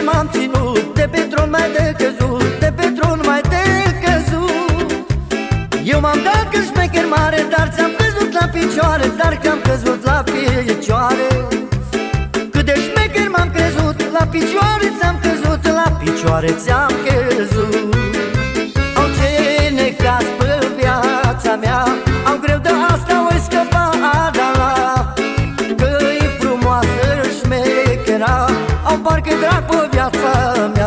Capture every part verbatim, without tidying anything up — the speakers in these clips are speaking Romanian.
m-am ținut, de pe tron mai de căzut, de pe tron mai de căzut. Eu m-am dat că șmecher mare, dar ți-am căzut la picioare, dar că-am căzut la picioare. Cât de șmecher m-am crezut, la picioare ți-am căzut, la picioare ți-am căzut. Au ce necaz pe viața mea, am greu de asta o scăpa Adala. Că-i frumoasă șmechera, au parcă drag pe viața mea.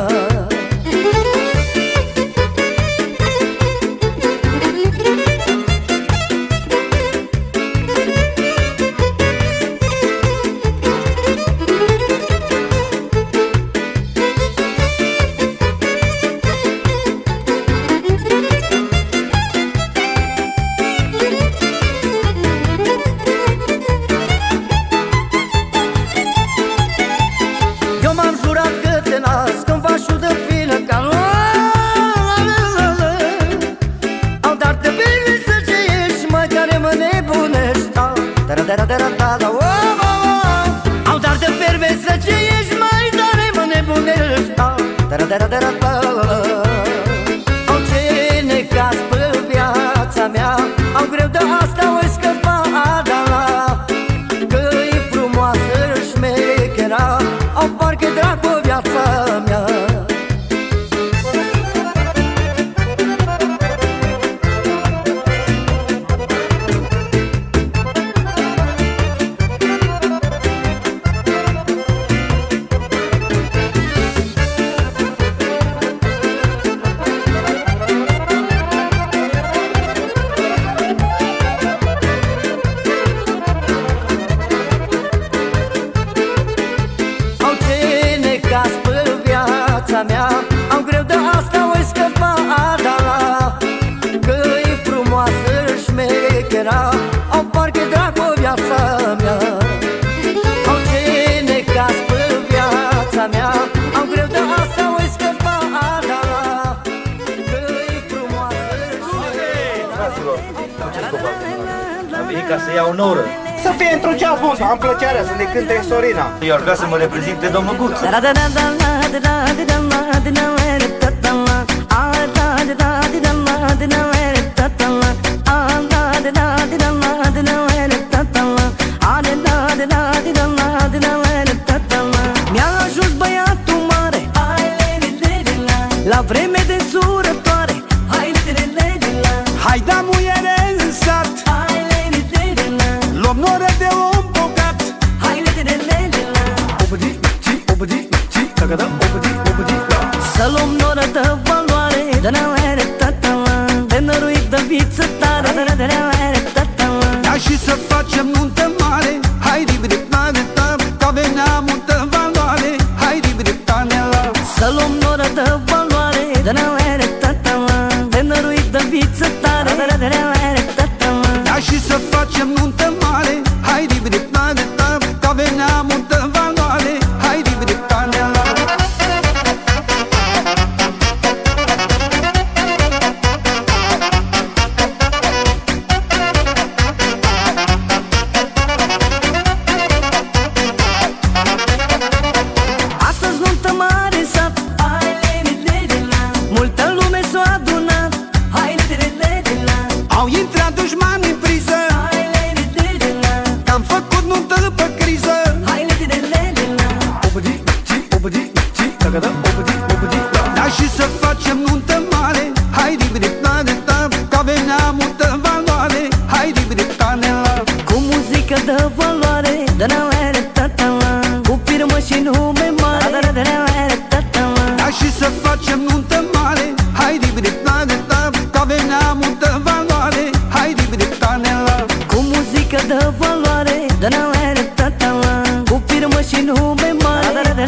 Au dar de perversă ce ești, mai tare mă nebunești. Au ce necaz pe viața mea, am greu de asta o scăpa Adala. Că-i frumoasă șmechera, au parcă drag pe viața mea. Mea, am greu de asta o scăpa Adala. Că-i frumoasă șmechera, au parcă drag pe viața mea. Au ce necaz pe viața mea, am greu de asta o scăpa Adala. Că-i frumoasă șmechera. Fraților, ce-ți copac? Am venit ca să iau o noră. Să fie într-un ceas bun, am plăcerea să ne cânte Sorina. Eu ar vrea să mă reprezinte domnul Guță. Mi-a ajuns băiatul mare, la vreme de surătoare. Hai da muiere în sat, luăm noră de om bogat. Să luăm noră de valoare, de năruit de viță tare. Ia și să facem nuntă mare, hai ribri-tane-ta, că avem multă valoare. Hai ribri-tane-la. Să luăm noră de valoare, de năruit de viță tare. Ia și să facem nuntă mare, hai ribri-tane-ta, că avem multă valoare. Hai ribri-tane-la. Astăzi nuntă mare în sat, multă lume s-a adunat. Au intrat dușmani în priză, că-am făcut nuntă pe criză. Da și să facem nuntă mare, hai ribri-tane-ta, că avem multă valoare. Hai ribri-tane-la. Cu muzică de valoare, cu firmă și nume mare. Da și să facem nuntă mare, hai ribri-tane-ta, că avem multă valoare. Hai ribri-tane-la. Cu muzică de valoare, cu firmă și nume mare.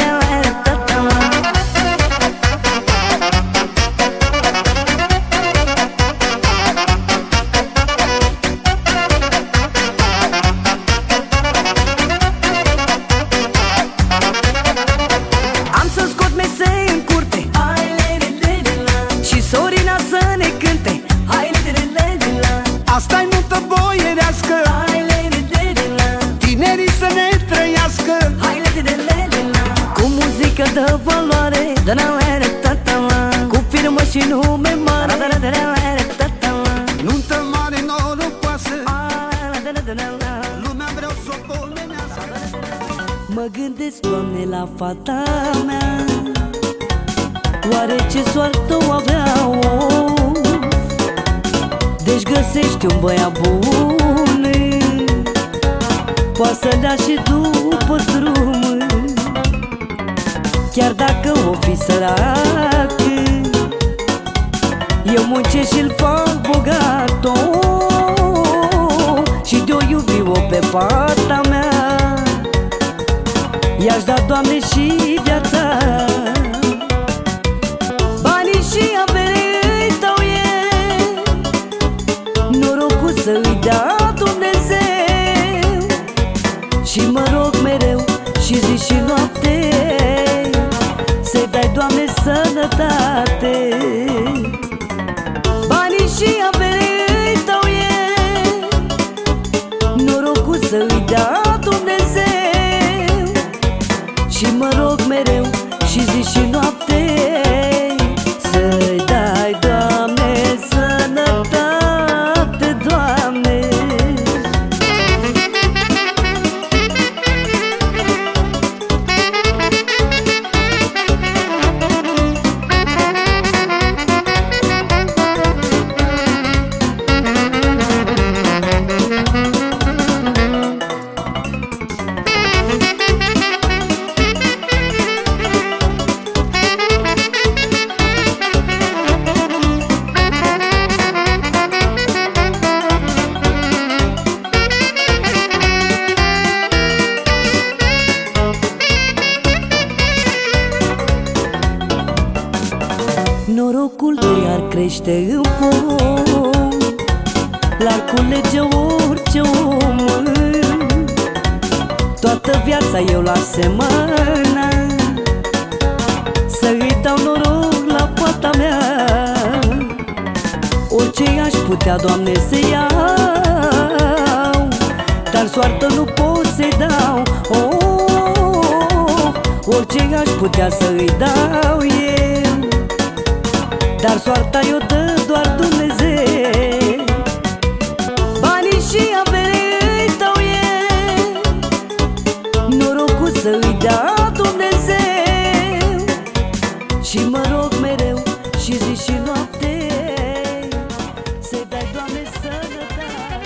Am să scot mesei în curte și Sorina să ne cânte. Asta-i nuntă boierească, tinerii să ne trăiască. Cu muzică de valoare, Cu firmă și nume mare, nuntă mare norocoasă, lumea vreau să o pomenească. mă gândesc, Doamne, la fata mea, oare ce soartă o avea-o? Deci găsești un băiat bun, poate să dea și după drum, chiar dacă o fi sărac, eu muncesc și-l fac bogat-o, și de-o iubi-o pe fata mea, i-aș da, Doamne, și viața. Banii și avere îi dau eu, norocul să-i dea Dumnezeu, și mă rog mereu și zi și noapte să-i dai, Doamne, sănătate. Banii și avere îi dau eu, norocul să-i dea Dumnezeu, și mă rog mereu și zi și noapte să-i dai, Doamne, sănătate, Doamne. Norocul te-ar crește în pom, l-ar culege orice om, toată viața eu la semănă să-i dau noroc la poata mea. Orice aș putea, Doamne, să iau, dar soartă nu pot să-i dau. Oh, orice aș putea să-i dau eu, dar soarta i-o dă doar Dumnezeu. Banii și avere îi dau eu, norocul să-i dea Dumnezeu, și mă rog mereu și zi și noapte să-i dai, Doamne, sănătate.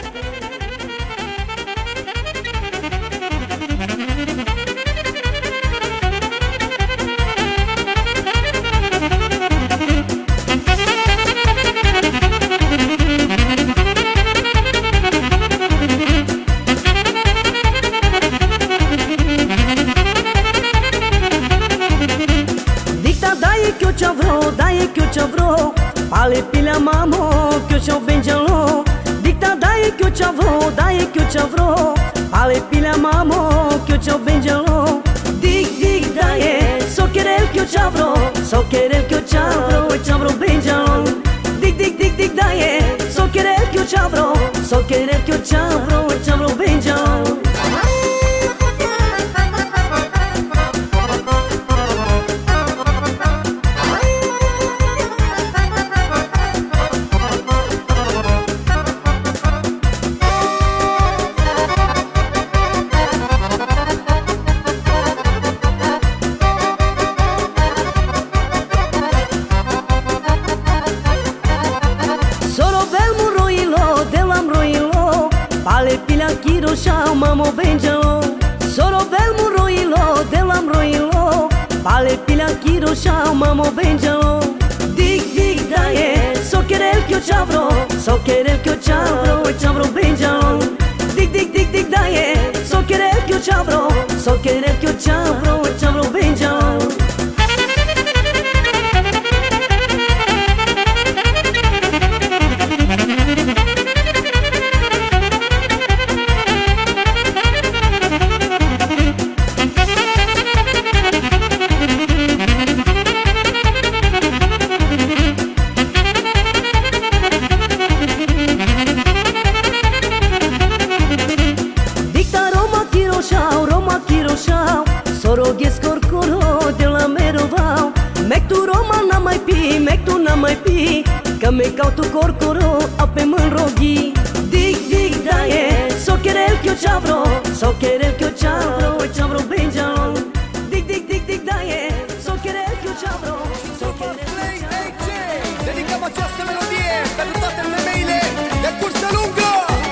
Daje che ci avrò, ale pila mamo, che ci ho benjalo. Dicta daje che ci avrò, daje che ci avrò, ale pila mamo, che ci ho benjalo. Dic dic daje, so querer che ci avrò, so querer che ci avrò, e ci avrò benjalo. Dic dic dic dic daje, so querer che ci avrò, so querer che ci avrò, e ci avrò benjalo. Ale pila kiro shao mamo benjalo, soro bel muroilo delam roilo. Ale pila kiro shao mamo benjalo. Dig dig daje, so querer que eu te abro, so querer que eu te abro, eu te abro benjalo. Dig dig dig dig daje, so querer que eu te abro, so querer que eu te abro, eu te abro benjalo. Mec tu Roma n-a mai pi, mec tu n-a mai pi, că me cautu corcoro ape mânroghi. Dig, dig, da e, so querer que eu te abro, so querer que eu te abro, eu te abro bem de along. Dig, dig, dig, dig, da e, so querer que eu te abro, so querer que eu te abro. Dedicăm această melodie pentru toate femeile de cursă lungă.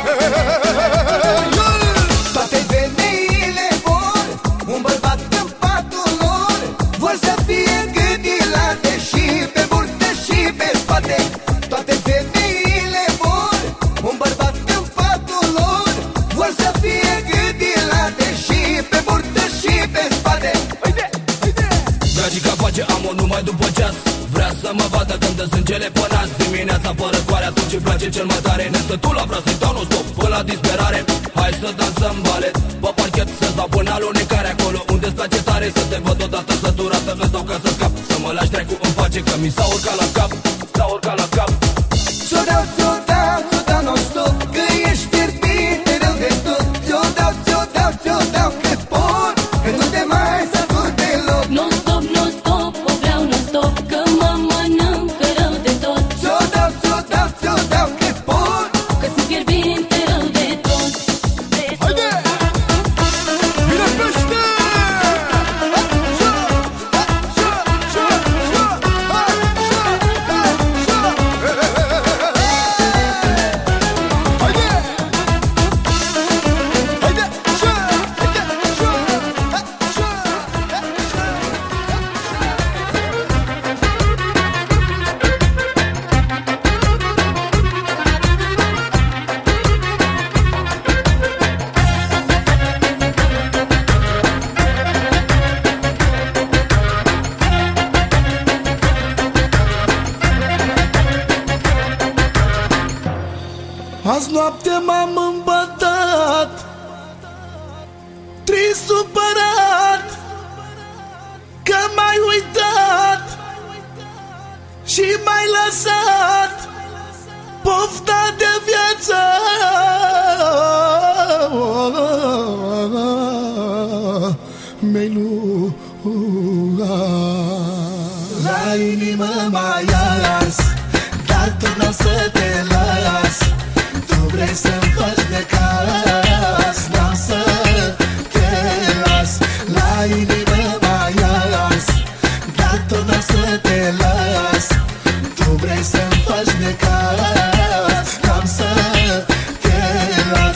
Toate femeile vor un bărbat în patul lor, vor să fie gândilate și pe burtă și pe spate. Toate femeile vor un bărbat în patul lor, vor să fie gândilate și pe burtă și pe spate. Dragica face amor numai după ceas, vrea să mă vadă când dă sângele pe nas. Dimineața fără coare, atunci îi place cel mai tare. Nesătula vrea să-i dau non-stop până la disperare. Hai să dansăm balet pe parchet, să-ți dau până alunecare acolo unde-ți place tare. Să te văd odată săturată, îți dau ca să scap, să mă lași dracu în pace, că mi s-a urcat la cap, s-a urcat la cap. Ți-o dau, ți-o dau, ți-o dau non-stop, că ești fierbinte rău de tot. Ți-o dau, ți-o dau, ți-o dau cât pot, că nu te mai sătur deloc. Non-stop, non-stop, o vreau non-stop, că mă mănâncă rău de tot. Ți-o dau, ți-o dau, ți-o dau cât pot, că sunt fierbinte rău de tot. haide! Vine pește! Azi noapte m-am îmbătat, trist supărat, că m-ai uitat și m-ai lăsat pofta de viață. Mi-ai luat la inimă mai ars, dar tu n-o să te las. Vrei să-mi faci de cas, n-am să te las. La inimă mai ars, dar tu n-o să te las. Tu vrei să-mi faci de cas, n-am să te las.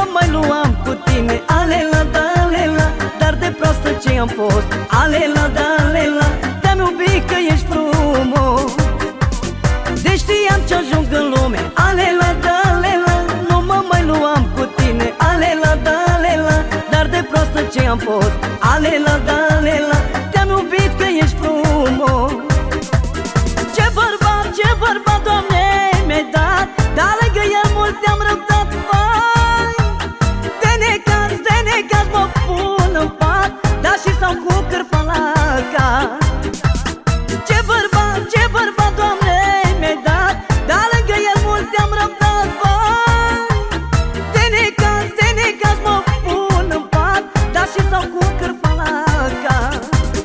am fost. Alela, da, n-am fost. Alela, da, alela, te-am iubit că ești frumos. Ce bărbat, ce bărbat, Doamne, mi-ai dat, dar lângă el mult te-am răbdat. Vai, de necaz, de necaz mă pun în pat, dar și stau cu cârpa la cap. Ce bărbat, ce bărbat, Doamne, mi-ai dat, dar lângă el mult te-am răbdat. Vai, de necaz, de necaz mă pun în pat, dar și stau cu cârpa la cap.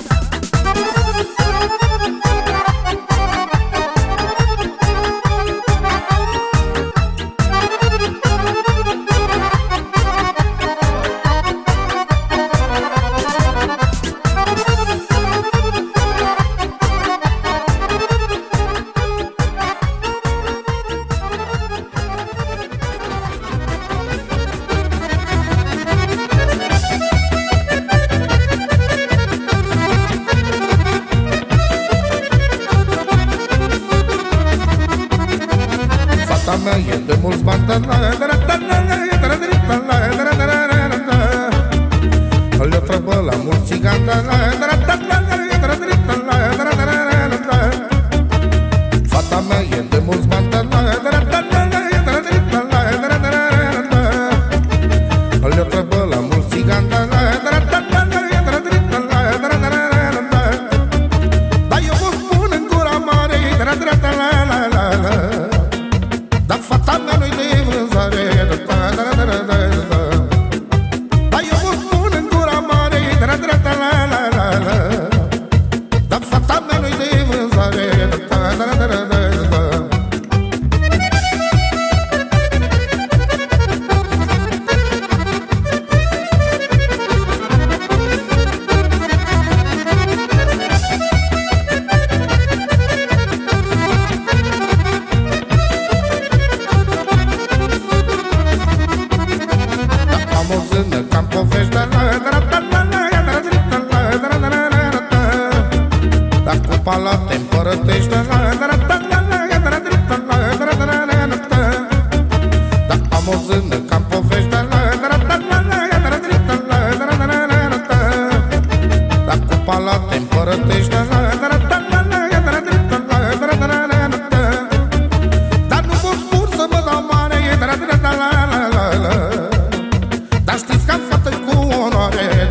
E de mulți bani, le-o trăbă la mulți țigani, fata mea e de mulți bani, le-o trăbă la mulți țigani, dar eu vă spun în gura mare, dar fata mea nu-i de vânzare. Dar eu vă spun în gura mare, dar fata mea nu-i de vânzare. Pala te împărătești, dar am o zână cam povești, dar cu pala te împărătești, dar nu vă spun să mă dau mare, dar știți că am fată cu onoare.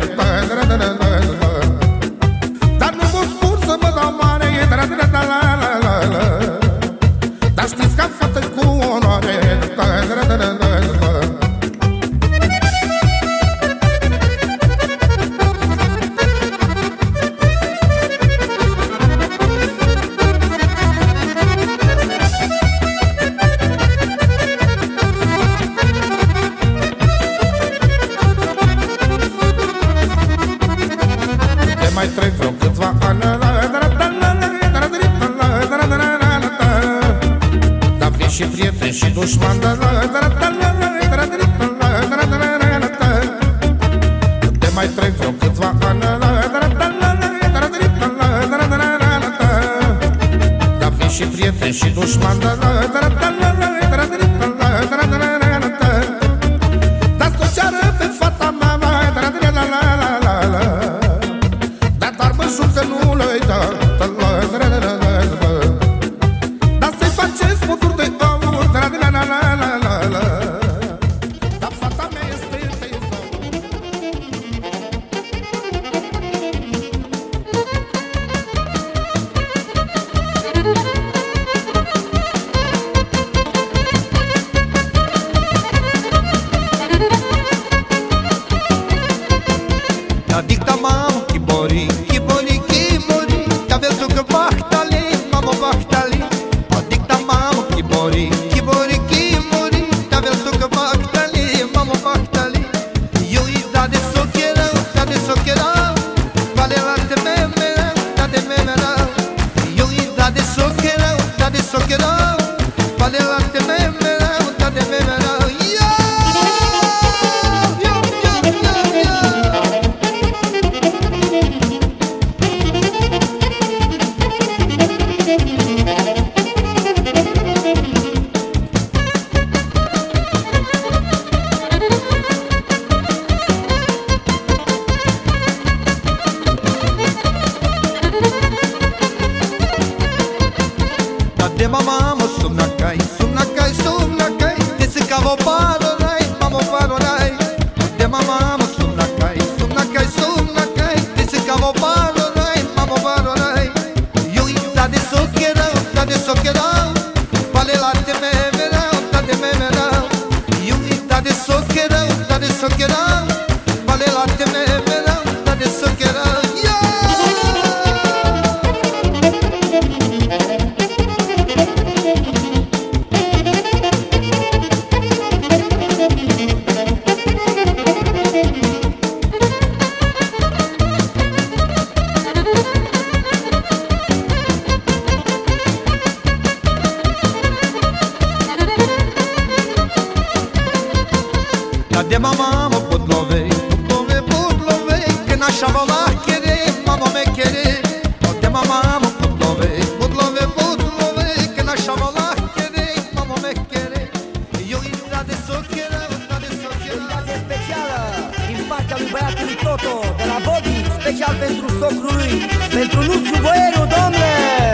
Dar nu vă spun să mă dau mare, dar știți că am fată cu onoare. De mai trec vreo câțiva ani, dar vin și prieteni și dușmani, de mai trec vreo câțiva ani, dar vin și prieteni și dușmani, dar s-o ceară pe fata mea, dar doar mă jur că nu le-i dat. Dar să-i faceți poturi de aur, dar fata mea este tezaur. Da dicta mam, kibori, kibori, kibori, da vedo che bachtali, mamo bachtali. Da dicta mam, kibori, kibori, kibori, da vedo che bachtali, mamo bachtali. Eu îi da de socheră, da de socheră, vale la de memera, da de memera. Eu îi da de socheră, da de socheră, vale la de memera, da de memera. Yo, yo, yo, yo, yo. nașa vola chere, mama me chere, o te mama mă putlove, putlove, putlove, că nașa vola chere, mama me chere. Eu intra de socheră, intra de socheră. Invitație specială din partea lui băiatului Toto, de la Bobby, special pentru socrul lui, pentru Luciu Boieriu, domnule!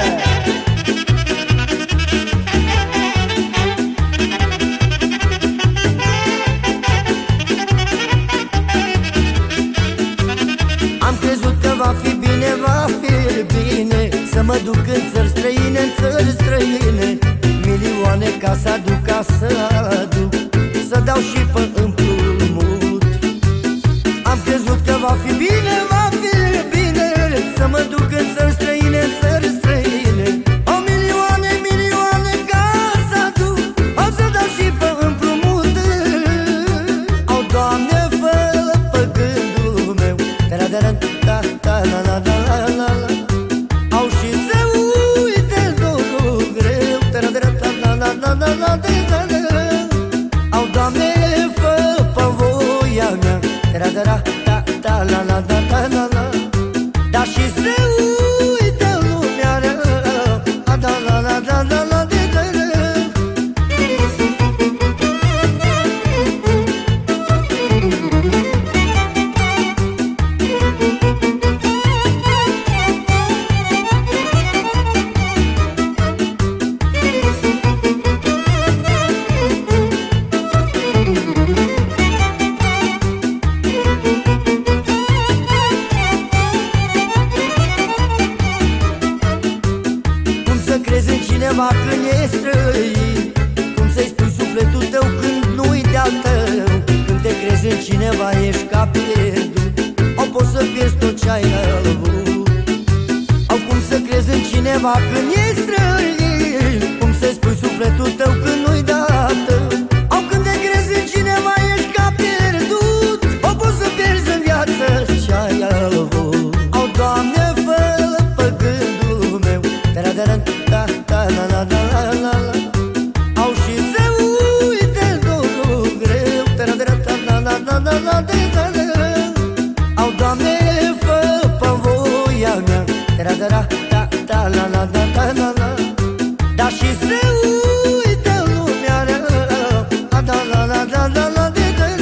Am crezut că va fi bine, va fi bine, să mă duc în țări străine, în țări străine, milioane ca să aduc, ca să aduc, să dau și pe împrumut. Am crezut că va fi bine, va fi bine, să mă duc în țări străine, în țări străine, o milioane, milioane ca să aduc, o să dau și pe împrumut. Au, Doamne, fă-l pe gândul meu, da, da, la, la, la, la, la, la. Au și să uite dorul greu, da, da, da, la, la, la, la, la, la, la. Au, Doamne, fă pe voia mea, da, da, da, da, la, la, la, la, la, la. Dar și să uite lumea rău, da, la, la, la, la, la, la, la. Cineva când e străin, cum să-i spui sufletul tău când nu-i de-al tău. Când te crezi în cineva ești ca pierdut, au poți să pierzi tot ce-ai avut. Au cum să crezi în cineva când e străin, cum să-i spui sufletul tău când nu-i de-al tău. Au când te crezi în cineva ești ca pierdut, au poți să pierzi în viață ce-ai avut. Au, Doamne, fă-l pe gândul meu, da, da, da, da, da, la, la, la, la, la, la. Au și să uite dorul greu, da, da, da, la, la, la, la, la, la, la. Au, Doamne, fă pe voia mea, da, da, da, da, da, la, la, la, la, la, la. Dar și să uite lumea rău, da, da, la, la, la, la, la, la, la.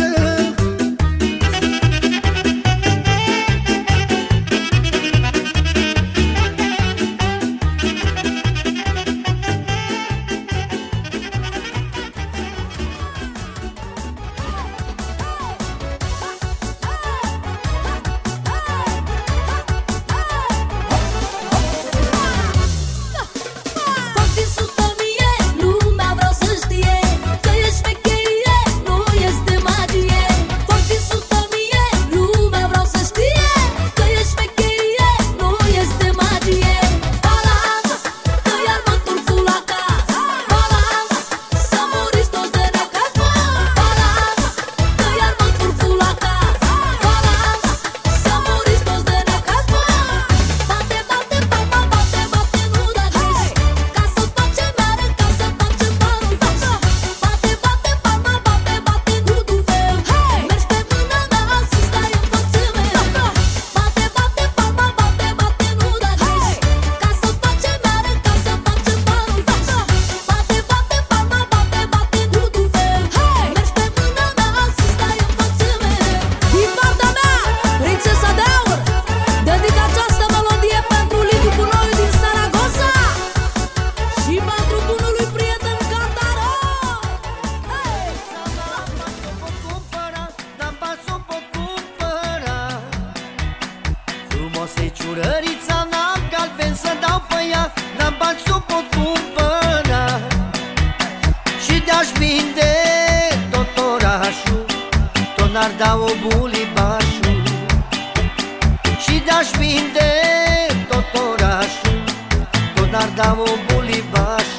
Ciurărița n-am galben să dau pe ea, n-am bani să o pot cumpăra. Și de-aș vinde tot orașul, tot n-ar da o bulibașul. Și de-aș vinde tot orașul, tot n-ar da o bulibașul.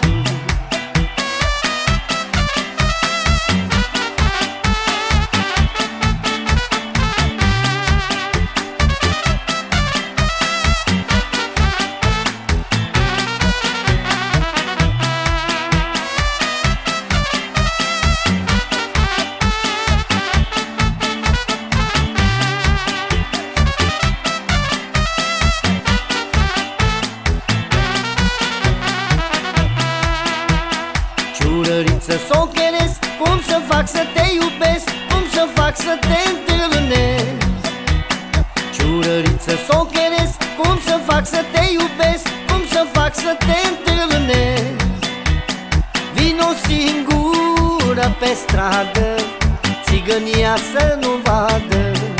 să te întâlnesc, ciurăriță s-o cheresc, cum să fac să te iubesc, cum să fac să te întâlnesc. Vino singură pe stradă, țigănia să nu vadă.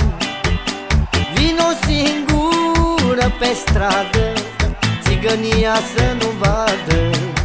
Vino singură pe stradă, țigănia să nu vadă.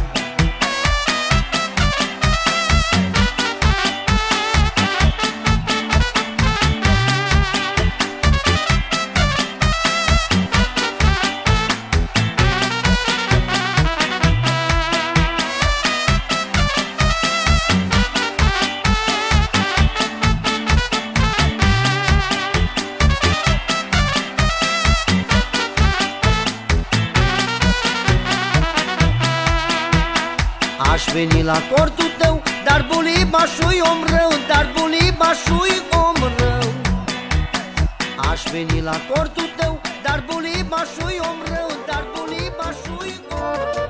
Aș veni la cortul tău, dar bulibașul-i om rău, dar bulibașul-i om rău. Aș veni la cortul tău, dar bulibașul-i om rău, dar bulibașul-i om rău.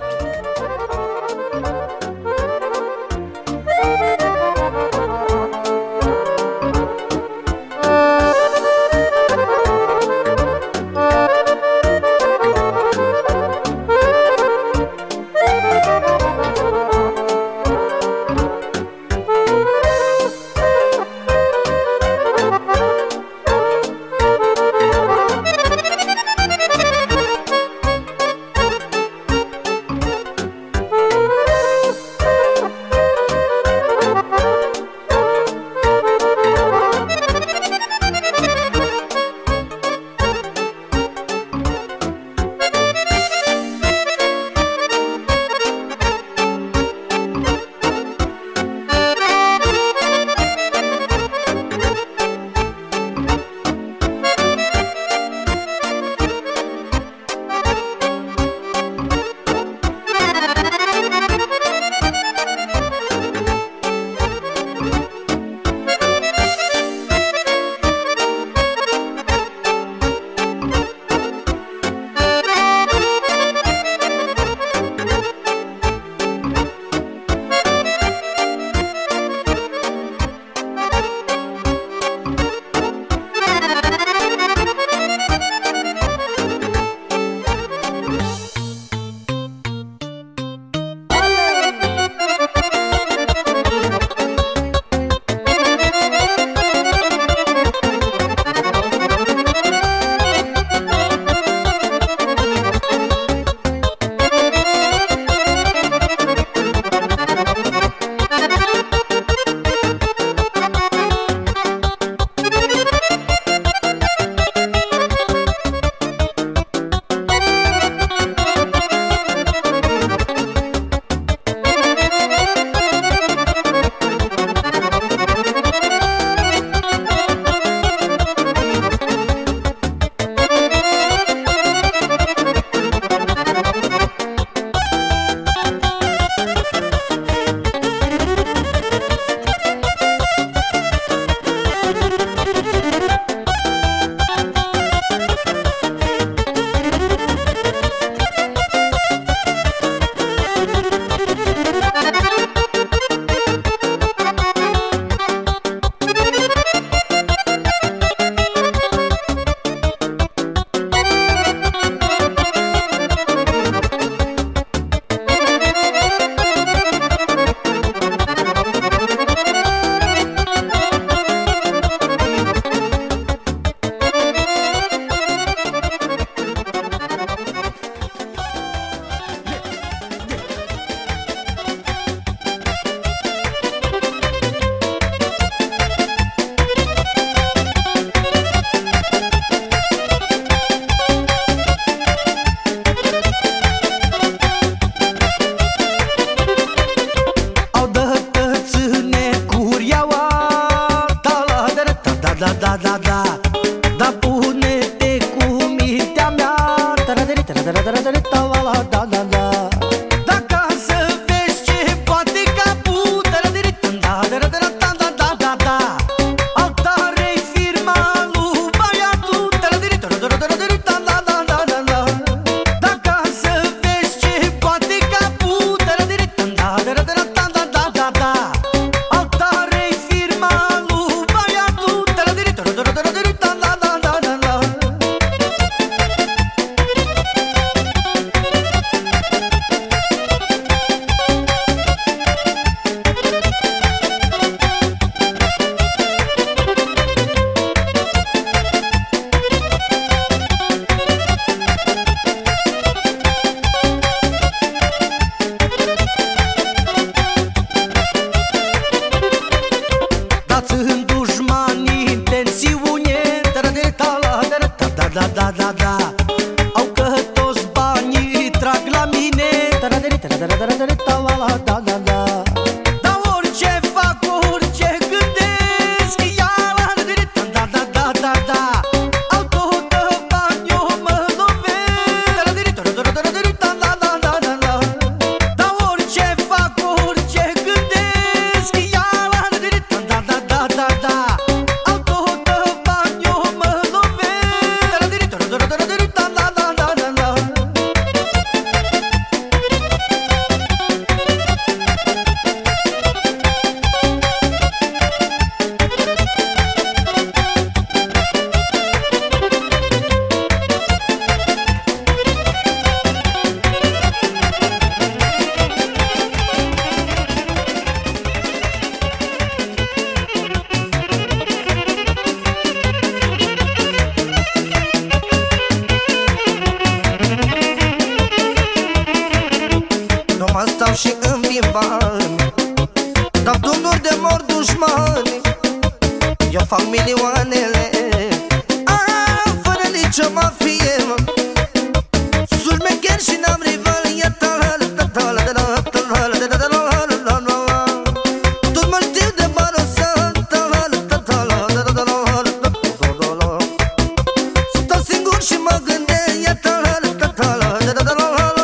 Altare-i firma lui băiatul. da, da, da, da. Au că toți banii trag la mine. Da, da, da, da, da, da, da, da, da, da. Dar orice fac, orice gândesc, ia la da, da, da, da, da. Au tot bani, eu mă lovesc. Da, da, da, da, da, da, da, da. Dar orice fac, orice gândesc, ia la da, da, da, da, da. Au tot bani, eu mă lovesc. Da, da, da, da, da, da, da, da, da. Nu mă stau și îmi vin bani, dau tunuri de mor dușmani. Eu fac milioanele, ah, fără nicio mafie. Sunt mecher și n-am rival, e tal, tal, tal, tal, tal, tal, tal. Tot mă știu de barosat, tal, tal, tal, tal, tal. Stau singur și mă gândesc, e tal, tal, tal, tal, tal.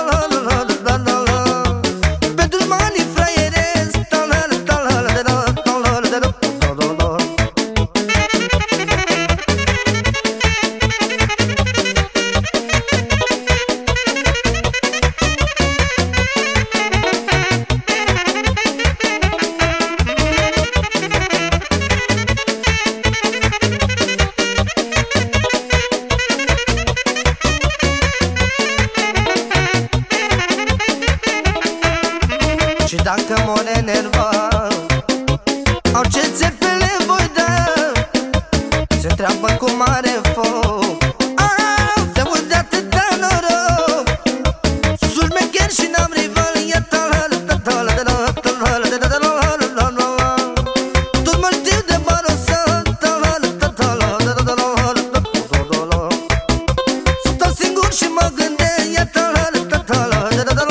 Și dacă mor enervat, orice țepele voi da, se întreabă cu mare foc. Ah, de mult de atâta noroc. Sunt mecher și n-am rival, e tal, tal, tal, tal, tal, tal, tal. Tot mă știu de barosat, tal, tal, tal, tal, tal. Stau singur și mă gândesc, e tal, tal, tal, tal, tal.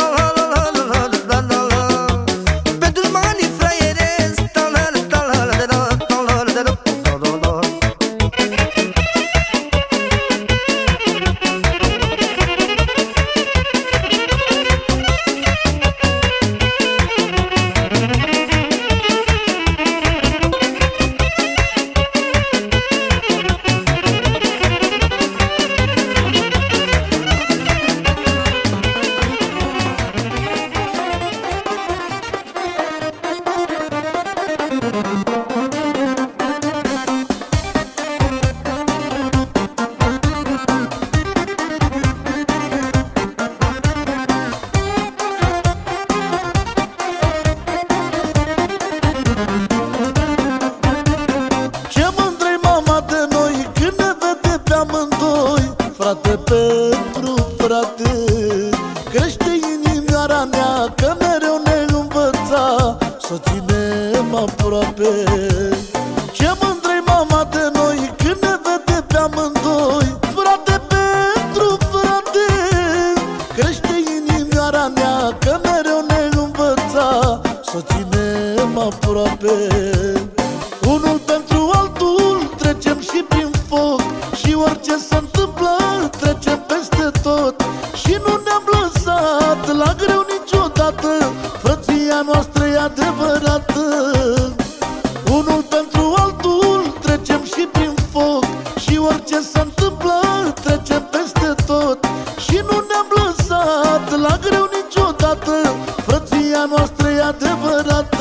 Frate pentru frate, crește inimioara mea, că mereu ne învăța să ținem aproape. Ce mândră-i mama de noi când ne vede pe amândoi. Frate pentru frate, crește inimioara mea, că mereu ne învăța să ținem aproape. Unul pentru altul trecem și prin foc, și orice se întâmplă trecem peste tot. Și nu ne-am lăsat la greu niciodată, frăția noastră e adevărată. Unul pentru altul trecem și prin foc, și orice se întâmplă trecem peste tot. Și nu ne-am lăsat la greu niciodată, frăția noastră e adevărată.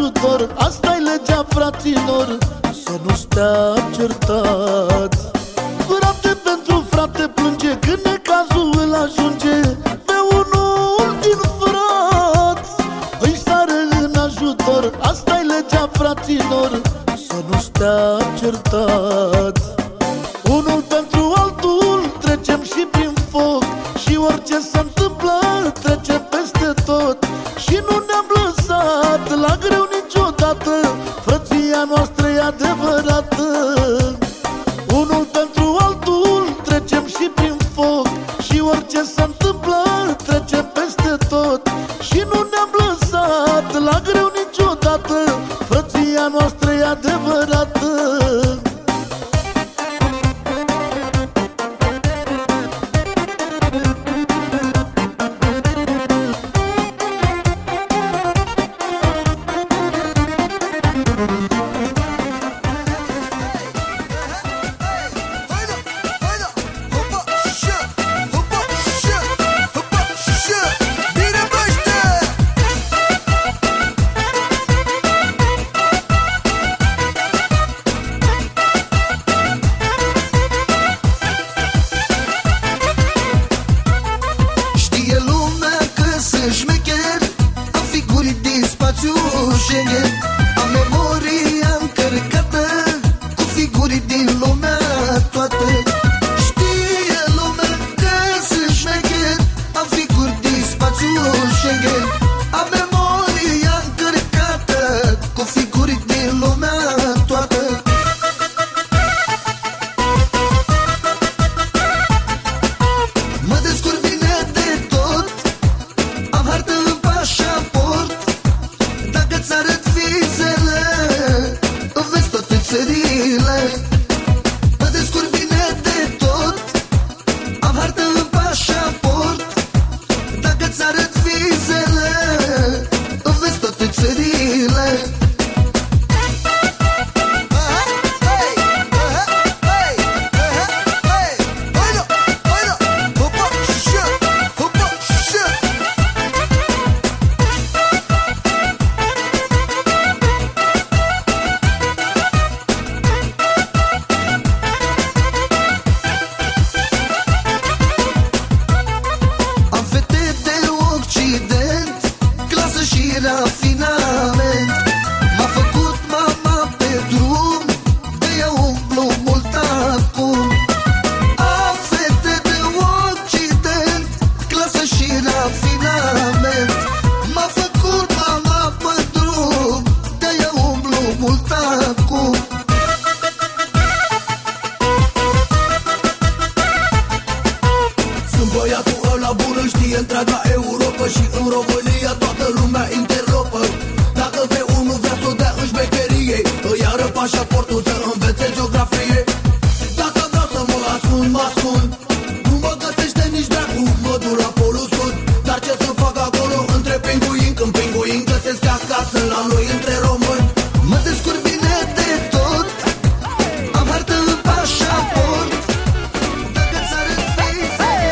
ajutor, asta-i legea, fraților, să nu stea certați. Frate pentru frate plânge când necazul îl ajunge pe unul din frați. Îi sare în ajutor, asta-i legea, fraților, să nu stea certați. Unul pentru altul trecem și prin foc, și orice se întâmplă trece peste tot. Și nu ne-am lăsat la greu niciodată, frăția noastră e adevărată. Unul pentru altul trecem și prin foc, și orice se întâmplă trece peste tot. Și nu ne-am lăsat la greu niciodată, frăția noastră e adevărată. Am memoria încărcată cu figuri din lumea toată. Știe lumea că sunt șmecher, am figuri din spațiu Schengen. Am memoria încărcată cu figuri din lumea toată. Mă descurc bine de tot, am hartă în pașaport. Dacă ți-arăt vizele, vezi toate țările. Mă descurc bine de tot, am hartă în pașaport. Dacă ți-arăt vizele, vezi toate țările. Rafinament m-a făcut mama pe drum, de-aia umblu mult acum. Am fete de Occident, clasă și rafinament. M-a făcut mama pe drum, de-aia umblu mult acum. Sunt băiatul ăla bun, îl știe întreaga Europa, și în România toată lumea interlopă. Dacă vrei unul vrea să o dea în șmecherie, îi ară pașaportul să învețe geografie. Dacă vreau să mă ascund, mă ascund, nu mă găsește nici dracu, mă duc la Polul Sud. Dar ce să fac acolo între pinguini, când pinguini găsesc acasă la noi între români. Mă descurc bine de tot, am hartă în pașaport. Dacă ți-arăt vizele,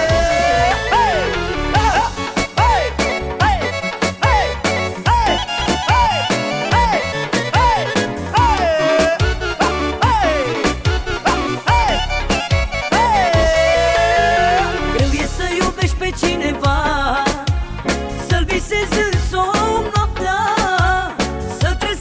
Greu e să iubești pe cineva, să-l visezi în somn noaptea, să-l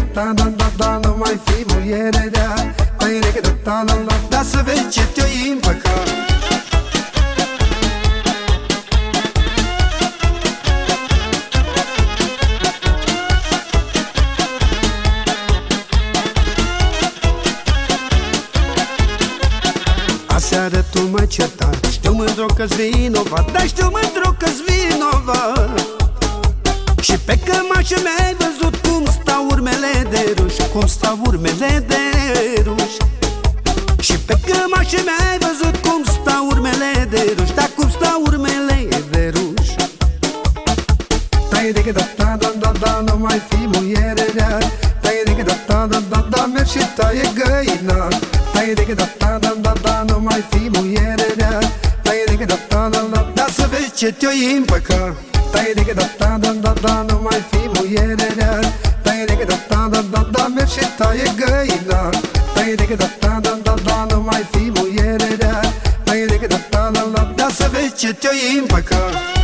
da da da da, nu mai fi muierea. Tai de da da da da, da să vezi ce te-o împăca. Aseară tu mă certai, știu mândru că-s vinovat, dar știu mândru că-s vinovat. Și pe cămașă mi-ai văzut cum stau urmele de ruș, cum stau urmele de ruș. Și pe cămașă mi-ai văzut cum stau urmele de ruș, dar cum stau urmele de ruș. Tai de da da da da da, nu mai fi muierea. Tai de da da da da da, mergi și taie găina. Tai de da da da da da, nu mai fi muierea. Tai de da da da da, da să vezi ce te-o împăca. Tai de da da da da da, nu mai fi muierea. Tai de da da da da da, mergi și taie găina. Tai de da da da da da, nu mai fi muierea. Tai de da da da da, da să vezi ce te-o împăca.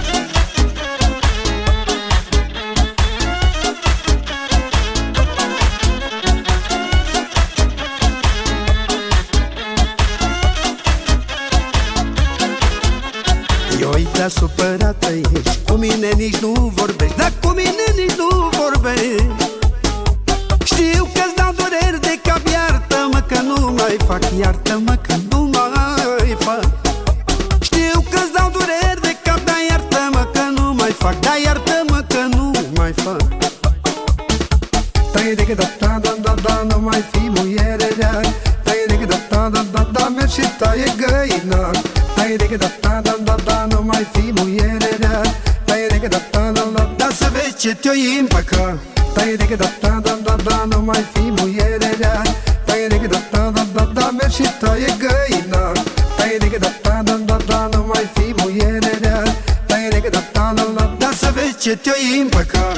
Eu-i prea supărată ești, cu mine nici nu vorbești, dar cu mine nici nu vorbești. Știu că-ți dau dureri de cap, iartă-mă că nu mai fac, iartă-mă că nu mai fac. Știu că-ți dau dureri de cap, dar iartă-mă că nu mai fac, dar iartă-mă că nu mai fac. Tai de da da da da da, nu mai fi muierea. Tai de da da da da da, mergi și taie găina. Tai de da da da da da, nu mai fi muierea. Tai de da da da da, da să vezi ce te-o împăca. Tai de da da da da da, nu mai fi muierea. Tai de da da da da da, mergi și taie găina. Tai de da da da da da, nu mai fi muierea. Tai de da da da da, da să vezi ce te-o împăca.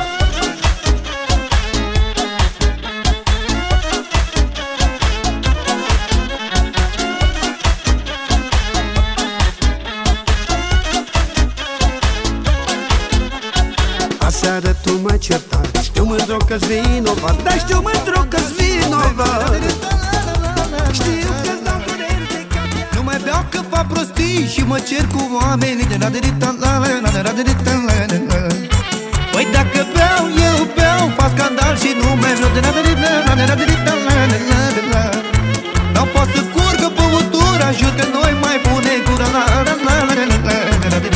Aseară tu mă certai, știu mândru că-s vinovat, dar știu mândru că-s vinovat. Știu că-ți dau dureri de cap. Nu mai beau că fac prostii și mă cer cu oamenii de la de la la la la la. Păi dacă beau, eu beau, fac scandal și nu merg de la de la la la la. N-au poate să curgă băutura, jur că noi mai pune gura la la la la la la la.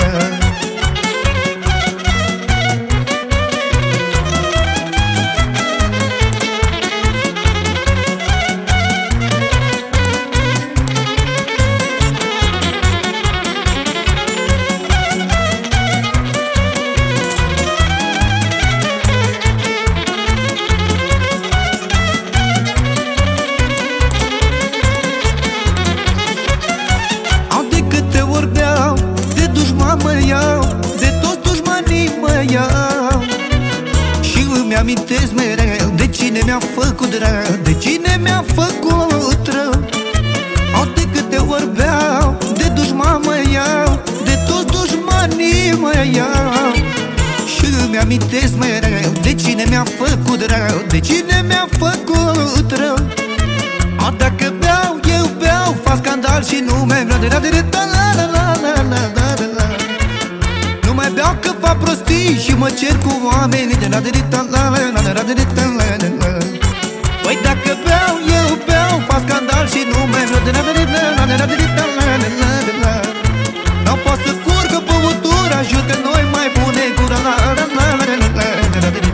Și îmi amintesc mereu de cine mi-a făcut rău, de cine mi-a făcut rău. Au de câte ori beau, de dușman mă iau, de toți dușmanii mă iau. Și îmi amintesc mereu de cine mi-a făcut rău, de cine mi-a făcut rău. Au dacă beau, eu beau, fac scandal și nu mi-ai vrea de la de la la la la la la. Nu mai beau că fac prostii și mă cer cu oamenii de la de la la la la la la. Păi dacă beau, eu beau, fac scandal și nu mai vreau de la de la la la la la. N-au poate să curgă băutura, jur că noi mai pune gura la la la la la la la la.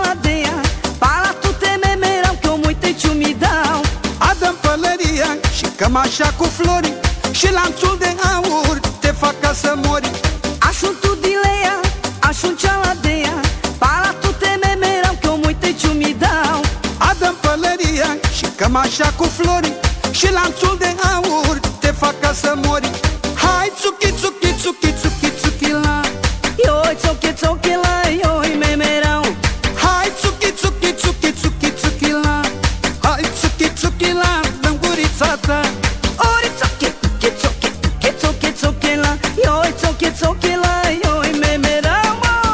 cealaltă, palatute memerau, că multe ciumi dau. Adă-mi pălăria și cămașa cu flori și lanțul de aur te fac ca să mori. Așun tu dilea, așun cealaltă, palatute memerau, că multe ciumi dau. Adă-mi pălăria și cămașa cu flori și lanțul de aur te fac ca să mori. Hai tsuki tsuki tsuki tsuki tsuki la, Ioi tsoke tsoke la, ioi memerau. hai tsuki tsuki tsuki tsuki tsuki la, hai tsuki tsuki la, dă-mi gurița ta. Ori tsoke tsoke tsoke tsoke tsoke tsoke la, ioi tsoke tsoke la, ioi memerau.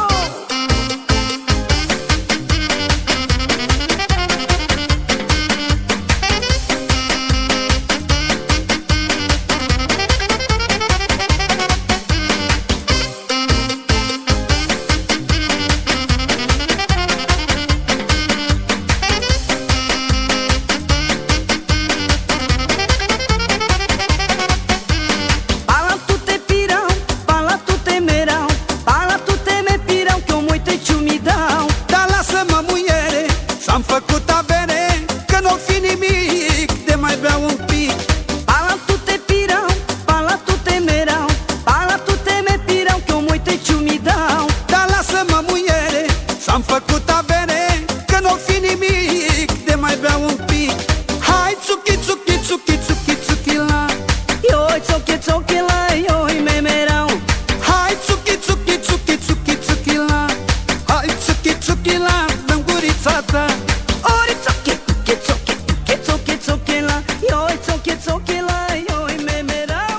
Palatute pirau, palatute merau, palatute me pirau, că multe ciumi dau. Dar lasă-mă, muiere, s-am făcut avere, că n-o fi nimic de mai beau un pic. Palatute pirau, palatute merau, palatute me pirau, că multe ciumi dau. Dar lasă-mă, muiere, s-am făcut avere, că n-o fi nimic de mai beau un pic. Hai tsuki tsuki tsuki tsuki tsuki la, Ioi tsoke tsoke la, ioi memerau. hai tsuki tsuki tsuki tsuki tsuki la, hai tsuki tsuki la, dă-mi gurița ta. Ori tsoke tsoke tsoke tsoke tsoke tsoke la, ioi tsoke tsoke la, ioi memerau.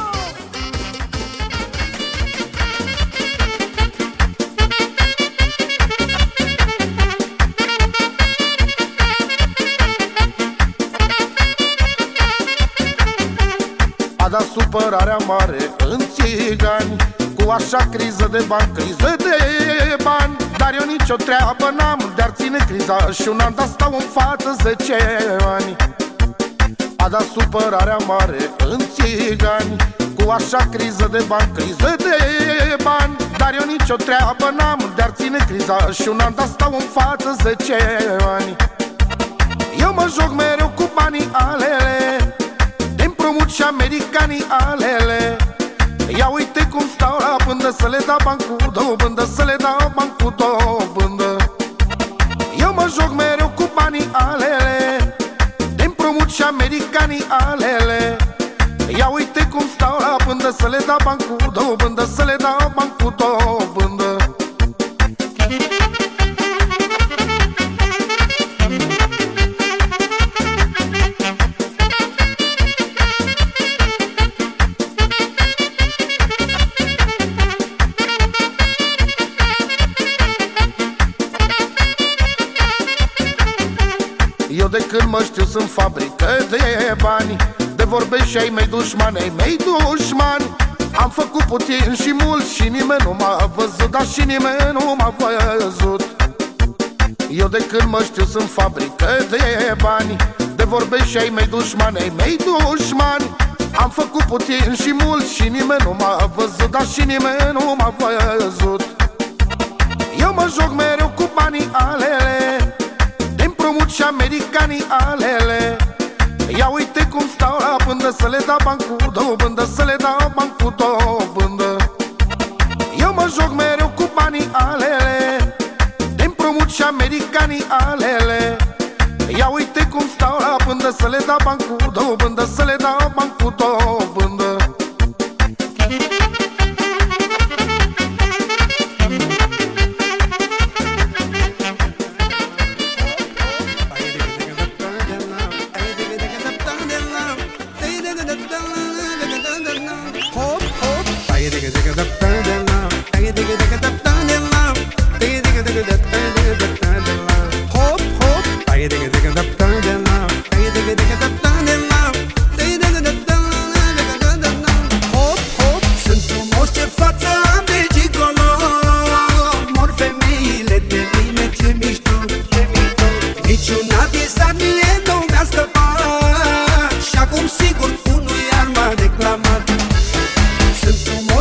A dat supărarea mare în țigani, cu așa criză de bani, criză de bani. Dar eu nicio treabă n-am de-ar ține criza și un an, dar stau în față zece ani. A dat supărarea mare în țigani, cu așa criză de bani, criză de bani. Dar eu nicio treabă n-am de-ar ține criza și un an, dar stau în față zece ani. Eu mă joc mereu cu banii alele, de împrumut și americanii alele. Ia uite cum stau la pândă, să le dau bani cu dobândă, să le dau bani cu dobândă. Eu mă joc mereu cu banii alele, de împrumut și americanii alele. Ia uite cum stau la pândă, să le dau bani cu dobândă, să le dau bani cu dobândă. Eu de când mă știu sunt fabrică de bani, de vorbe și ai mei dușmani, ai mei dușmani. Am făcut puțin și mult și nimeni nu m-a văzut, dar și nimeni nu m-a văzut. Eu de când mă știu sunt fabrică de bani, de vorbe și ai mei dușmani, ai mei dușmani. Am făcut puțin și mult și nimeni nu m-a văzut, dar și nimeni nu m-a văzut. Eu mă joc mereu cu banii alele, de împrumut și americanii alele. Ia uite cum stau la pândă, să le dau bani cu dobândă, să le dau bani cu dobândă. Eu mă joc mereu cu banii alele, de împrumut și americanii alele. Ia uite cum stau la pândă, să le dau bani cu dobândă, să le dau bani cu dobândă.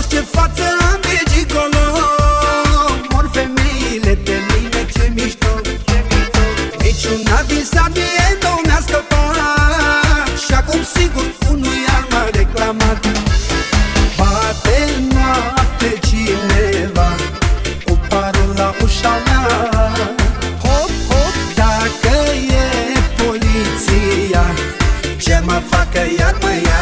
Față am de gigolo, mor femeile de mine ce mișto. Și-una visat mie două mi-a scăpat Și acum sigur unul iar m-a reclamat. Bate noapte cineva cu parul la ușa mea. Hop, hop, dacă e poliția, ce mă facă iar mă ia.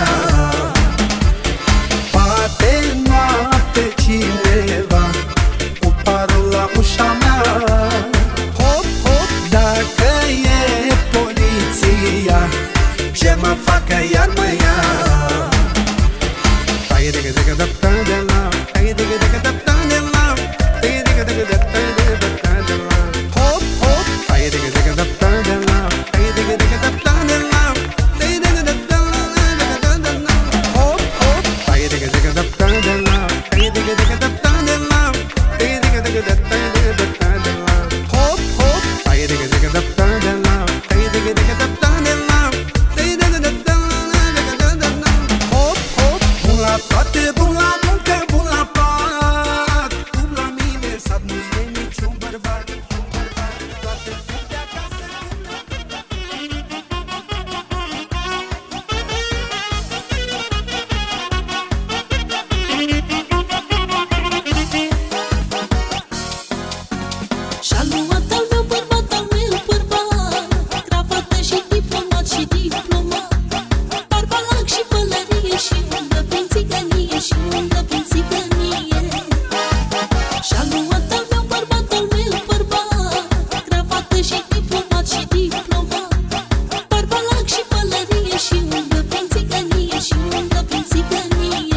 Bate noapte cineva cu parul la ușa mea. Hop, hop, dacă e poliția, ce mă facă iar mă ia. Tai de de de de de la, tai de de de de de la, tai de de de de de la. Hop, hop, tai de de de de de la, tai de de de de de la, tai de de de de la. Hop, hop, tai de de de de de la, tai de de de de de la, tai de de de de de la. Hop, hop, tai de de de de de la, tai de de de de de la, tai de de de de la. Hop, hop, bun la toate, bun la muncă, bun la pat. Cum la mine sat nu e niciun bărbat. Toate fug de acasă. Și-a luat al meu bărbat, al meu bărbat, cravată și diplomat și diplomat, barbalac și pălărie și undă prin țigănie și undă prin țigănie. Și-a luat al meu bărbat, al meu bărbat, cravată și diplomat și diplomat, barbalac și pălărie și undă prin țigănie și undă prin țigănie.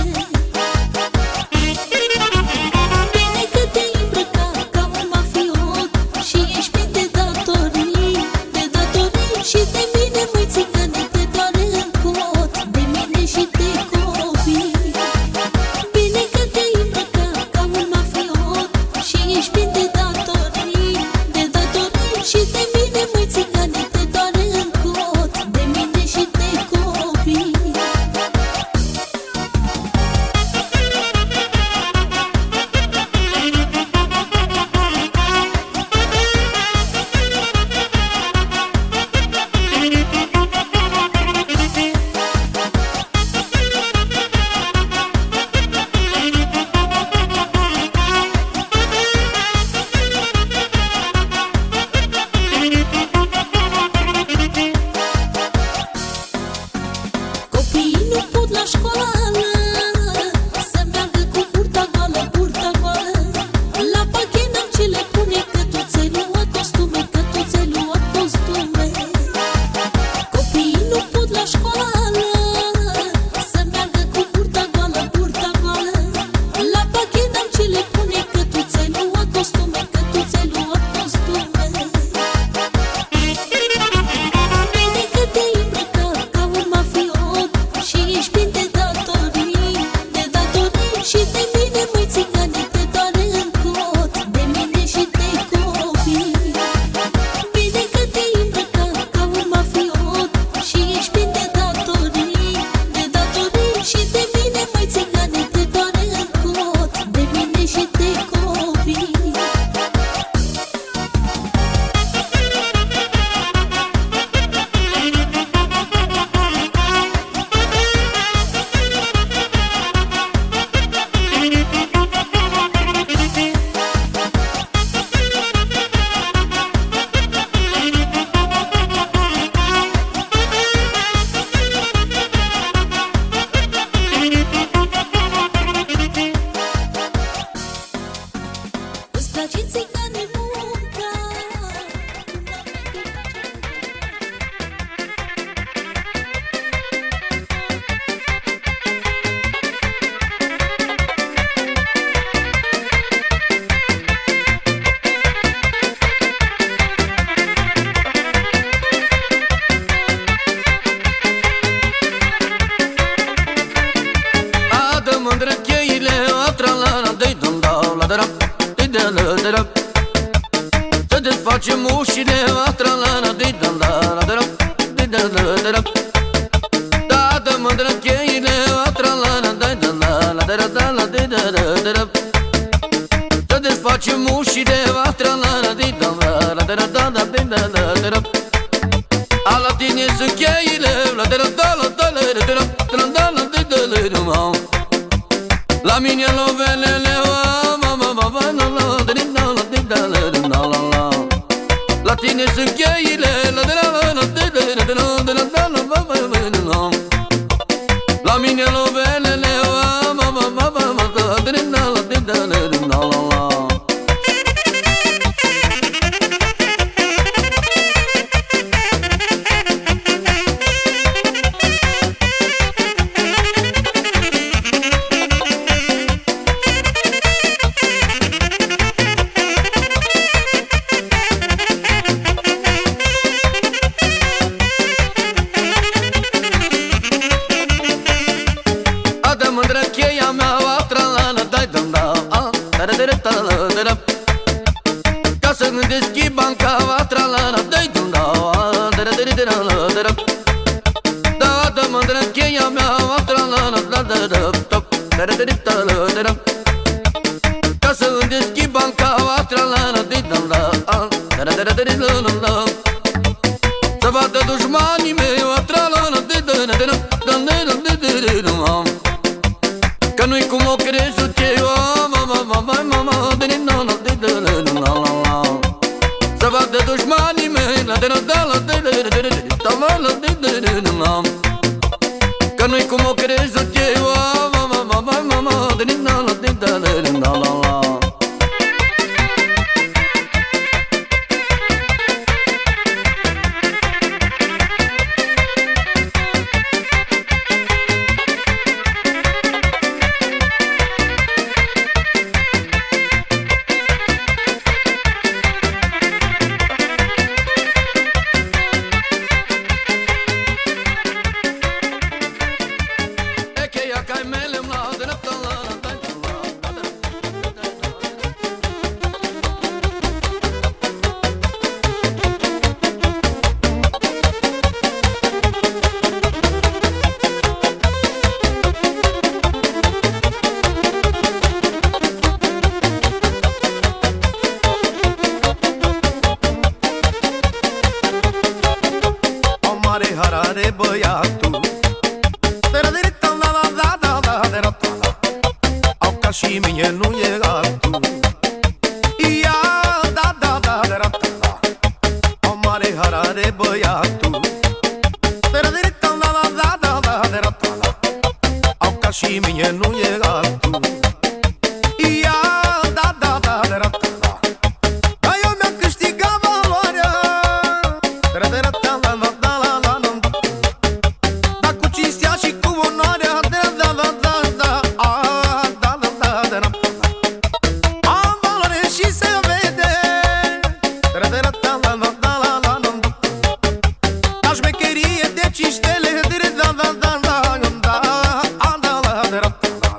Bine că te-ai îmbrăcat ca un mafiot și ești plin de datorii, de datorii. Și de mine, măi țigăne, te doare în cot, de mine și de copii. Bine că te-ai îmbrăcat ca un mafiot și ești plin de datorii, de datorii. Și de mine, măi țigăne, te doare în cot, de mine și de copii. Copiii nu pot la școală să meargă cu burta goală, burta goală. La pachet n-am ce le pune, că tu ți-ai luat costume, că tu ți-ai luat costume. Copiii nu pot la școală să meargă cu burta goală, burta goală. La pachet n-am ce le pune, că tu ți-ai luat costume, că tu ți-ai luat costume. Bine că te-ai îmbrăcat ca un mafiot și ești plin de datorii, de datorii. Și de mine, măi țigăne, te doare în cot, de mine și de copii. Bine că te-ai îmbrăcat ca un mafiot și ești plin de datorii, de datorii. Și de mine, măi țigăne, te doare în cot, de mine și de copii. Îți place țigăne munca? Adă mândră cheile, tra-la-la, dă-i-dum-da-la-da-ra, dă-i-da-la-da-ra. Să desfacem ușile, tra-la-la, dă-i-dum-da-la-da-ra, dă-i-da-la-da-ra. Da, dă mândră cheile, tra-la-la, dă-i-da-la-la-da-ra, dă-i-da-la-da-ra. Să desfacem ușile, tra-la-la, dă-i-dum-da-la-da-ra, dă-i-da-la-da-ra. A la tine sunt cheile, la de la da la da la de la da la da la de de de de ma. La mine lovelele, ma ma ma ma la la de la la de de de la la la. La tine sunt cheile, la de la la de de de la de la da la ma ma ma la. La mine lovelele, ma ma ma ma ma de la la de de de la la la. Ca să nu deschid banca, va tra-la-la, dă-i dă-da, da-da-da-da-da-da-da. Da, da, mândră cheia mea, va tra-la-la, da-da-da-da, da-da-da-da-da-da. Ca să nu deschid banca, va tra-la-la, dă-i-dă-da, da-da-da-da-da-da-da. Să vadă dușmanii mei, va tra-la-la, da-da-da-da-da-da-da. Că nu-i cum o crezi tu, mama, mama, mama, da-da-da-da-da-da. Să vadă dușmanii mei, la de la da la de de de de de la de de de de la. Că nu-i cum o crezi eu, mama, mama, mama, de la la de de de la la la. Harare băiatul, au ca și mine, nu e altul. Ia, da, da, da, da, da, da. Au mare harare băiatul, au ca și mine, nu e altul. Ia, da, da, da, da, da, da. Dar eu mi-am câștigat valoarea. Șmecherie de cinci stele, da, da, da, da, da, da, da, da, da, da.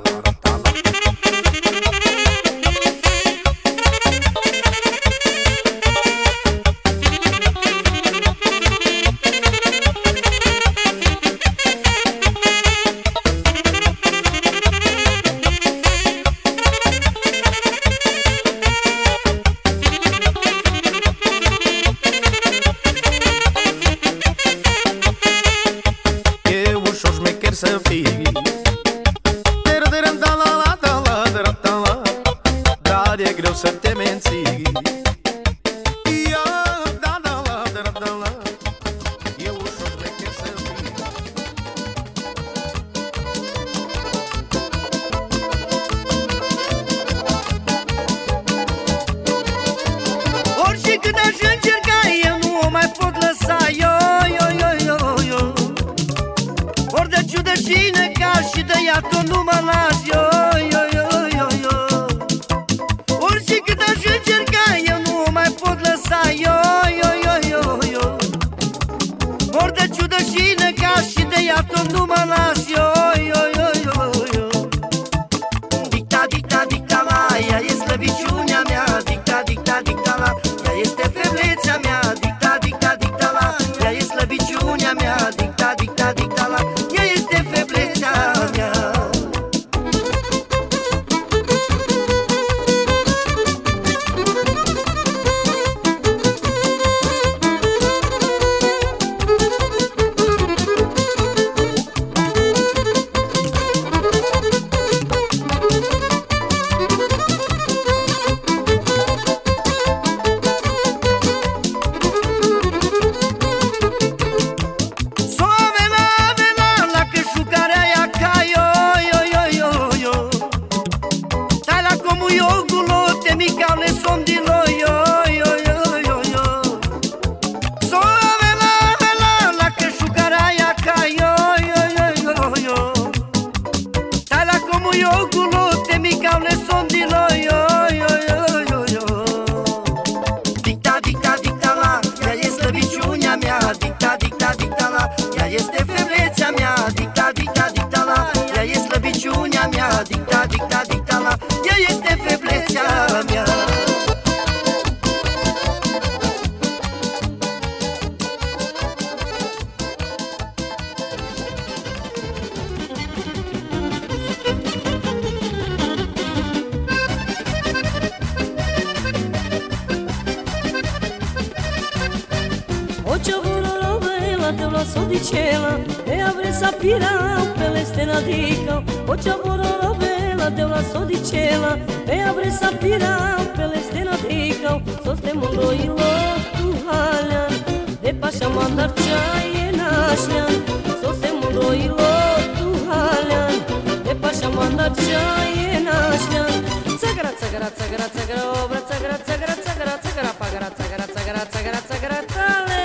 Hoće vurorovela, te vlaso dicela, e avrei sapira per le stena dico. Hoće vurorovela, te vlaso dicela, e avrei sapira per le stena dico. Soste mundo ilo tu haljan, de paša mandar čaje našljan. Soste mundo ilo tu haljan, de paša mandar čaje našljan. Цагара, цагара, цагара, цагара, обра, цагара, цагара, цагара, цагара, пагара, цагара, цагара, цагара, цагара, тале.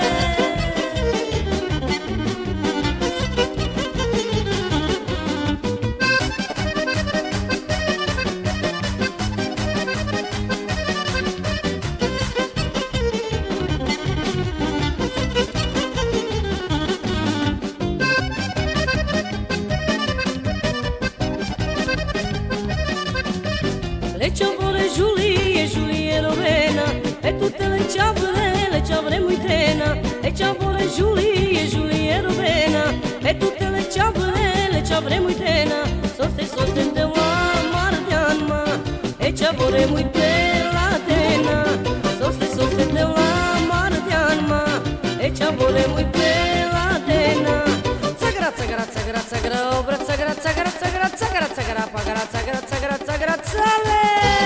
Le ciavole Giulie, Giulie Rovena, e tutte le ciavole, le ciavole muitena. Le ciavole Giulie, Giulie Rovena, e tutte le ciavole, le ciavole muitena. Soste, soste de la mardianma, e ciavole muitela dena. Soste, soste de la mardianma, e ciavole muitela dena. Цагара, цагара, цагара, цагара, обра, цагара, цагара, цагара, цагара, цагара, пагара, цагара, цагара, цагара, цале.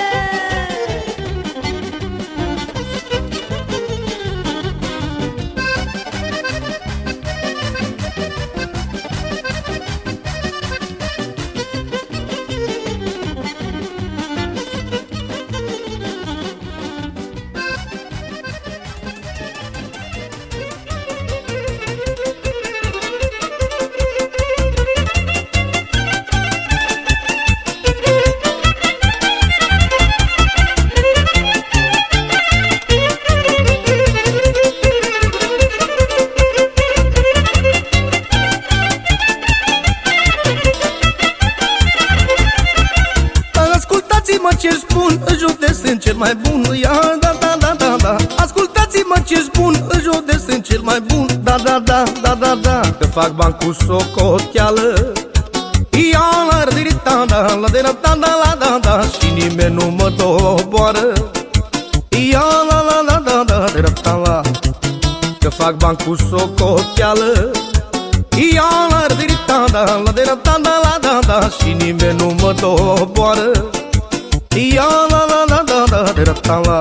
Ce spun, în joc de sunt cel mai bun. Ia, da, da, da, da, da. Ascultați-mă ce spun, în joc de sunt cel mai bun. Da, da, da, da, da, da. Că fac bani cu socoteală. Ia, la râdita, da, la de la da, da, la da, da. Și nimeni nu mă doboară. Ia, la la la da, da, de la da, la. Că fac bani cu socoteală. Ia, la râdita, da, la de la da, da, la da, da. Și nimeni nu mă doboară. Ia la la la da da da da la.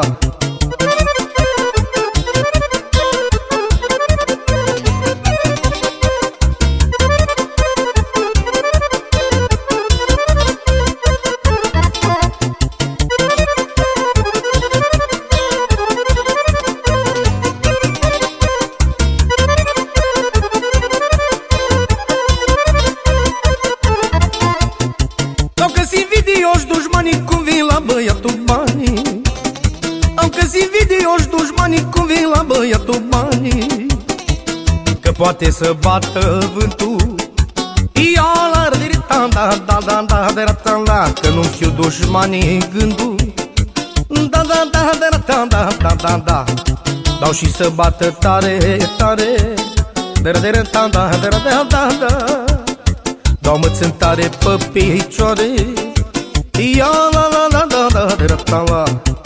Am găsit videoși dușmanii cum vin la băiatul banii. Am găsit videoși dușmanii cum vin la băiatul banii. Că poate să bată vântul. Ia la râdita, da, da, da, da, da, da, da. Că nu știu dușmanii gândul. Da, da, da, da, da, da, da, da, da. Dau și să bată tare, tare. Da, da, da, da, da, da, da, da. Dau mățântare pe picioare. Ia la la la da da da da la.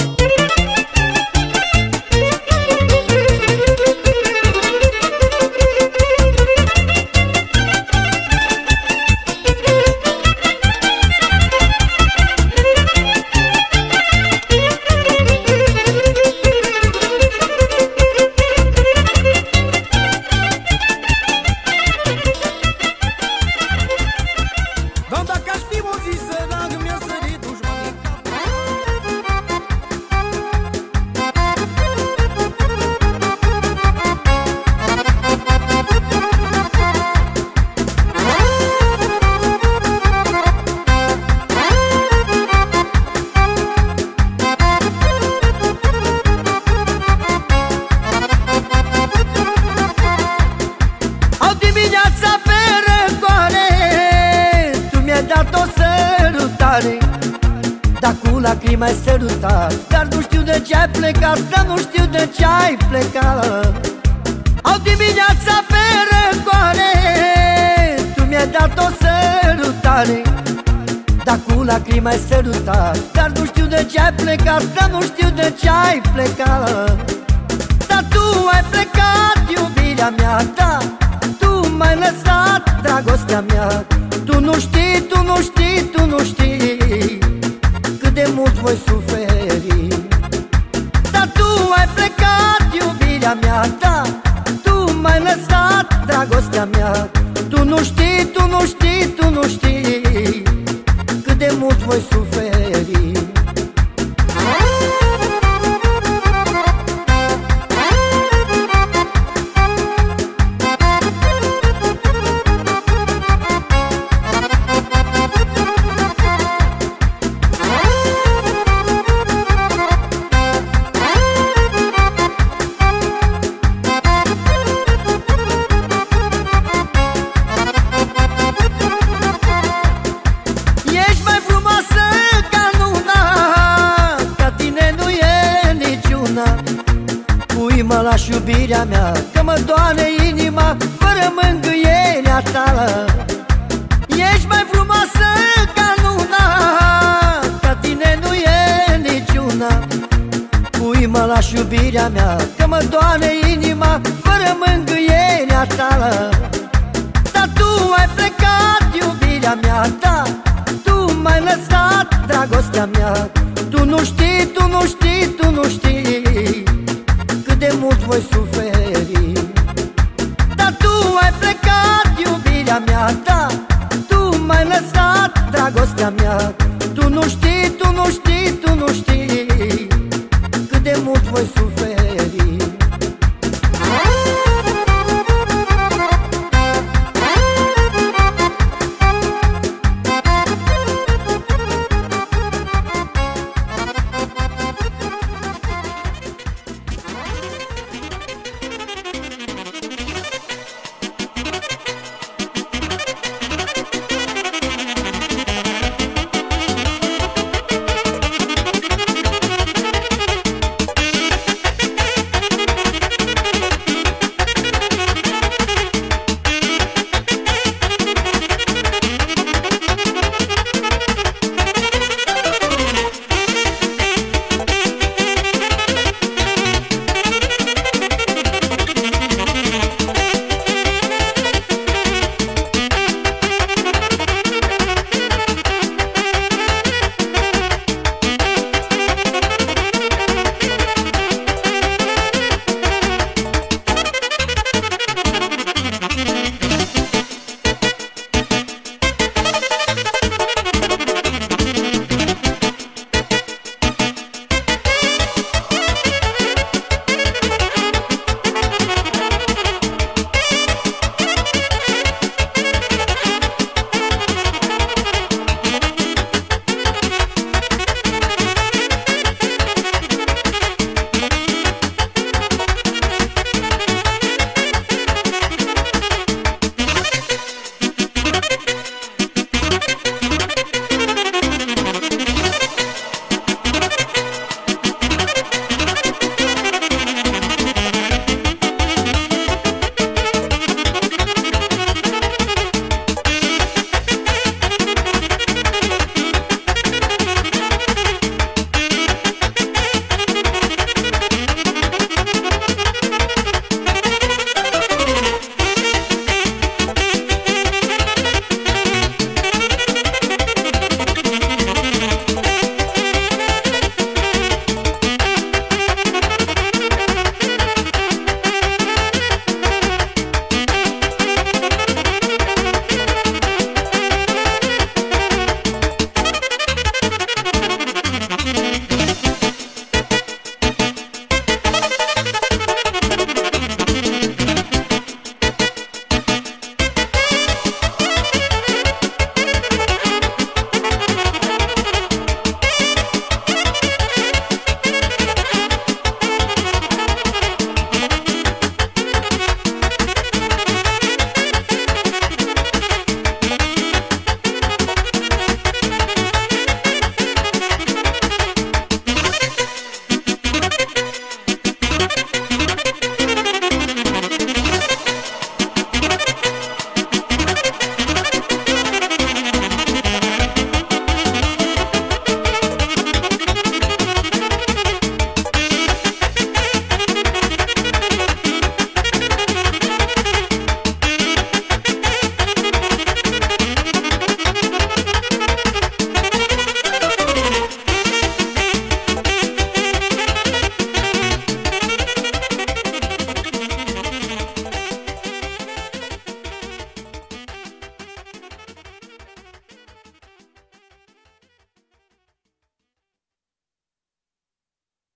Dacă aș fi o zi sărac, mi-a sărit dușmanii. Au dimineața pe răcoare, tu mi-ai dat o sărutare, dar cu lacrimi ai sărutat. Dar nu știu de ce ai plecat, dar nu știu de ce ai plecat. Au dimineața pe răcoare, tu mi-ai dat o sărutare, dar cu lacrimi ai sărutat. Dar nu știu de ce ai plecat, dar nu știu de ce ai plecat. Dar tu ai plecat, iubire, m-ai lăsat, dragostea mea. Tu nu știi, tu nu știi, tu nu știi cât de mult voi suferi. Lași iubirea mea, că mă doare inima fără mângâierea ta. Ești mai frumoasă ca luna, ca tine nu e niciuna. Pui-mă, lași iubirea mea, că mă doare inima fără mângâierea ta. Dar tu ai plecat, iubirea mea, da, tu m-ai lăsat, dragostea mea. Tu nu știi, tu nu știi, tu nu știi cât de mult voi suferi.